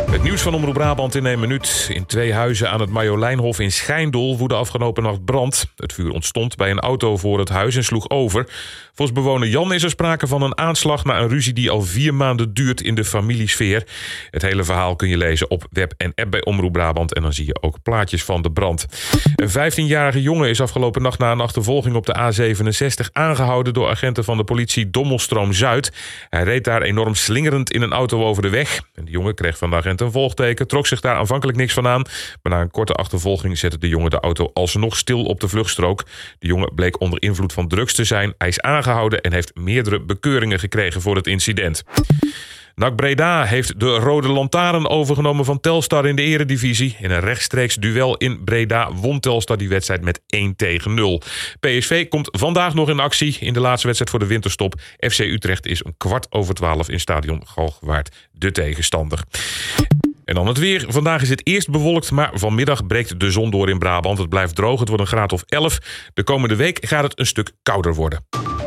Het nieuws van Omroep Brabant in 1 minuut. In 2 huizen aan het Marjolijnhof in Schijndel woedde afgelopen nacht brand. Het vuur ontstond bij een auto voor het huis en sloeg over. Volgens bewoner Jan is er sprake van een aanslag na een ruzie die al 4 maanden duurt in de familiesfeer. Het hele verhaal kun je lezen op web en app bij Omroep Brabant en dan zie je ook plaatjes van de brand. Een 15-jarige jongen is afgelopen nacht na een achtervolging op de A67 aangehouden door agenten van de politie Dommelstroom-Zuid. Hij reed daar enorm slingerend in een auto over de weg. En de jongen kreeg van de agent een volgteken, trok zich daar aanvankelijk niks van aan. Maar na een korte achtervolging zette de jongen de auto alsnog stil op de vluchtstrook. De jongen bleek onder invloed van drugs te zijn. Hij is aangehouden en heeft meerdere bekeuringen gekregen voor het incident. NAC Breda heeft de Rode Lantaarn overgenomen van Telstar in de eredivisie. In een rechtstreeks duel in Breda won Telstar die wedstrijd met 1-0. PSV komt vandaag nog in actie in de laatste wedstrijd voor de winterstop. FC Utrecht is om 11:15 in stadion Galgenwaard de tegenstander. En dan het weer. Vandaag is het eerst bewolkt, maar vanmiddag breekt de zon door in Brabant. Het blijft droog, het wordt een graad of 11. De komende week gaat het een stuk kouder worden.